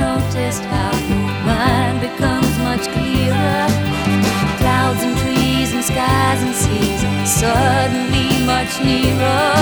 noticed how your mind becomes much clearer? Clouds and trees and skies and seas suddenly much nearer.